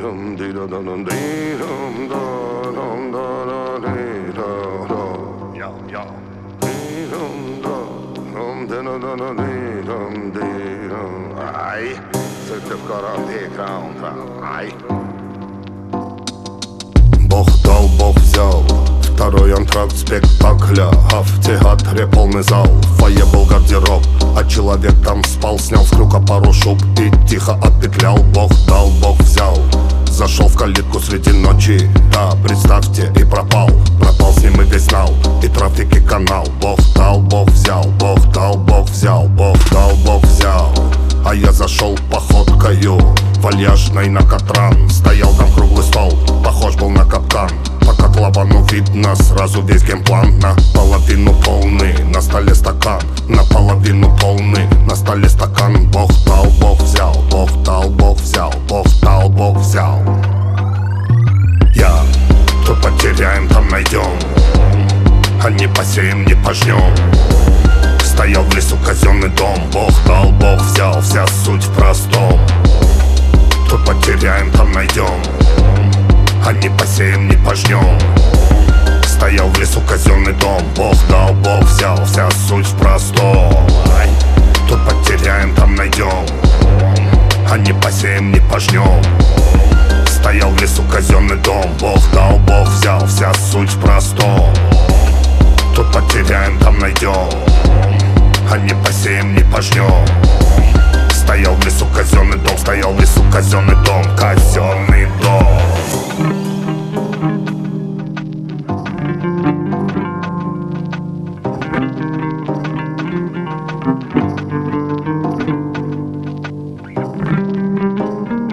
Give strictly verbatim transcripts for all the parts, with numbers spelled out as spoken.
Ай, ай. Бог дал, Бог взял. Второй антракт спектакля, а в театре полный зал. В фойе был гардероб, а человек там спал. Снял с крюка пару шуб и тихо отпетлял. Бог дал, Бог взял. Зашел в калитку среди ночи, да, представьте, и пропал. Пропал с ним и весь нал, и трафик, и канал. Бог дал, Бог взял, Бог дал, Бог взял, Бог дал, Бог взял. А я зашел походкою, вальяжной на Катран. Стоял там круглый стол, похож был на капкан. По котловану видно сразу весь геймплан. Наполовину полный, на столе стакан. Наполовину полный, на столе стакан. Бог дал, Бог взял, Бог дал, Бог взял, Бог дал, Бог взял. Я, тут потеряем, там найдем, а не посеем, не пожнем. Стоял в лесу казенный дом. Бог дал, Бог взял, вся суть в простом. Тут потеряем, там найдем, а не посеем, не пожнем. Стоял в лесу казенный дом. Бог дал, Бог взял, вся суть в простом. Тут потеряем, там найдем, а не посеем, не пожнем. Стоял в лесу казенный дом. Бог дал, Бог взял, вся суть в простом. Тут потеряем, там найдем, а не посеем, не пожнем. Стоял в лесу казенный дом. Стоял в лесу казенный дом. Казенный дом.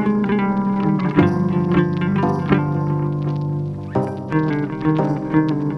Thank you.